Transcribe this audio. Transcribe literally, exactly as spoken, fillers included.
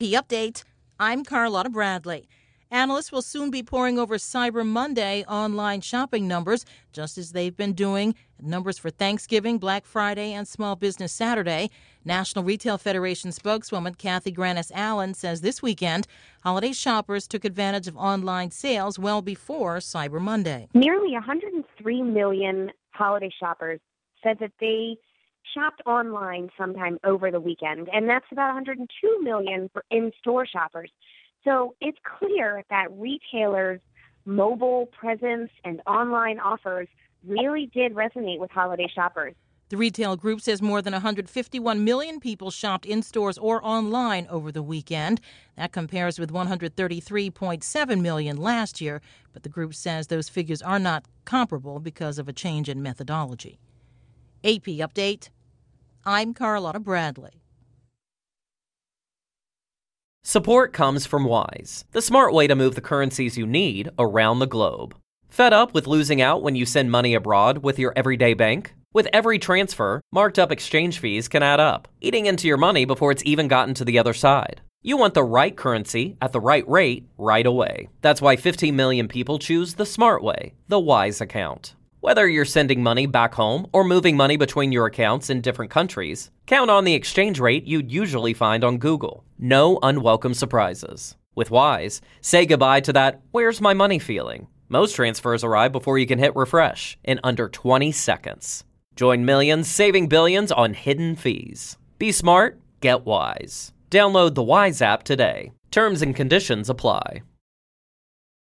The update. I'm Carlotta Bradley. Analysts will soon be poring over Cyber Monday online shopping numbers, just as they've been doing numbers for Thanksgiving, Black Friday, and Small Business Saturday. National Retail Federation spokeswoman Kathy Grannis-Allen says this weekend, holiday shoppers took advantage of online sales well before Cyber Monday. Nearly one hundred three million holiday shoppers said that they shopped online sometime over the weekend, and that's about one hundred two million for in-store shoppers. So it's clear that retailers' mobile presence and online offers really did resonate with holiday shoppers. The retail group says more than one hundred fifty-one million people shopped in stores or online over the weekend. That compares with one hundred thirty-three point seven million last year, but the group says those figures are not comparable because of a change in methodology. A P Update. I'm Carlotta Bradley. Support comes from Wise, the smart way to move the currencies you need around the globe. Fed up with losing out when you send money abroad with your everyday bank? With every transfer, marked up exchange fees can add up, eating into your money before it's even gotten to the other side. You want the right currency at the right rate right away. That's why fifteen million people choose the smart way, the Wise account. Whether you're sending money back home or moving money between your accounts in different countries, count on the exchange rate you'd usually find on Google. No unwelcome surprises. With Wise, say goodbye to that "where's my money" feeling. Most transfers arrive before you can hit refresh in under twenty seconds. Join millions saving billions on hidden fees. Be smart, get Wise. Download the Wise app today. Terms and conditions apply.